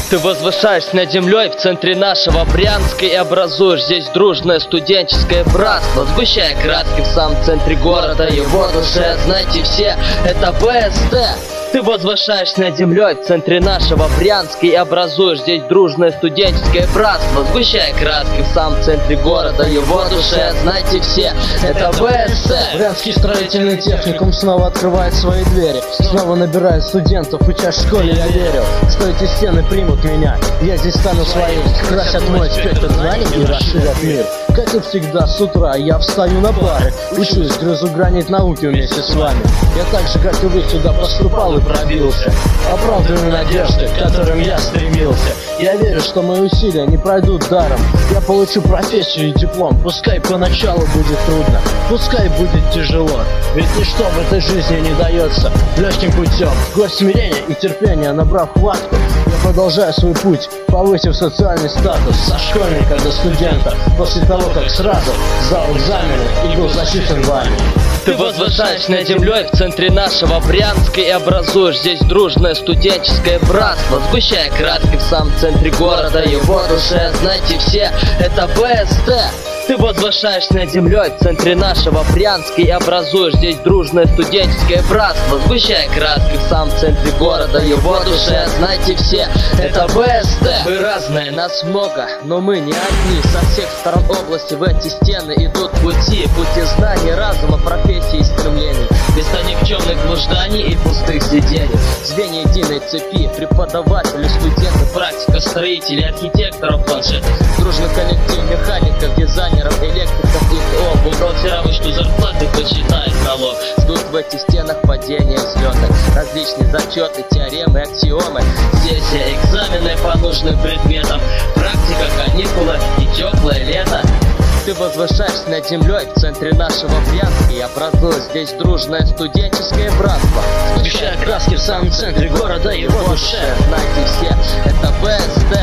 Ты возвышаешься над землей в центре нашего Брянска и образуешь здесь дружное студенческое братство, сгущая краски в самом центре города. Его душе, знаете все, это БСТ. Ты возвышаешься над землей в центре нашего Брянска и образуешь здесь дружное студенческое братство, сгущая краски в самом центре города. Его душе, знаете все, это БСТ. Брянский строительный техникум снова открывает свои двери, снова набирает студентов, учась в школе, я верил, что эти стены примут меня. Я здесь стану своим, красят мой спектр знаний и расширят мир. Как и всегда, с утра я встаю на пары, учусь, грызу гранит науки вместе с вами. Я так же, как и вы, сюда поступал и пробился, оправдываю надежды, к которым я стремился. Я верю, что мои усилия не пройдут даром. Я получу профессию и диплом, пускай поначалу будет трудно, пускай будет тяжело, ведь ничто в этой жизни не дается легким путем. Горсть смирения и терпения набрав хватку, я продолжаю свой путь, повысив социальный статус со школьника до студента, после того, как сразу сдал экзамены и был зачислен вами. Ты возвышаешься над землей в центре нашего Брянска и образуешь здесь дружное студенческое братство, сгущая краски в самом центре города. Его душе, знаете все, это БСТ. Ты возвышаешься над землей в центре нашего Брянска и образуешь здесь дружное студенческое братство, сгущая краски в самом центре города. Его душе, знаете все, это БСТ. Мы разные, нас много, но мы не одни. Со всех сторон области в эти стены идут пути знаний, разума, профессий и стремлений. Места никчемных блужданий и пустых сидений. Звенья единой цепи, преподаватели, студенты, практика, строители, архитекторов, планшет. Дружный коллектив механиков, дизайнеров, электриков и ТО. Бухгалтерам, что зарплаты посчитает налог. Ждут в этих стенах падения, взлеты, различные зачеты, теоремы, аксиомы, сессия, экзамены по нужным предметам, практика, каникулы и теплое лето. Ты возвышаешься над землей в центре нашего Брянска и образуешь здесь дружное студенческое братство, сгущая краски в самом центре города. Его душе, знаете все, это БСТ.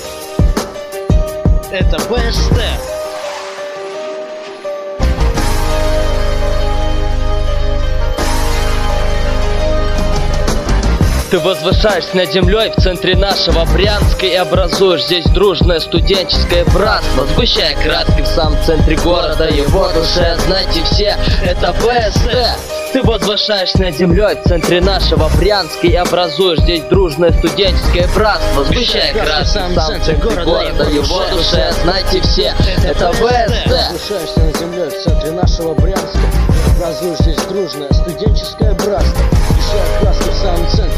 Это БСТ. Ты возвышаешься над землей в центре нашего Брянска и образуешь здесь дружное студенческое братство, сгущая краски в самом центре города. Его душе, знаете все, это БСТ. Ты возвышаешься над землей в центре нашего Брянска и образуешь здесь дружное студенческое братство, сгущая краски в самом центре города. Его душе, знаете все, это БСТ. Возвышаешься над землей в центре нашего Брянска и образуешь здесь дружное студенческое братство, сгущая краски в самом центре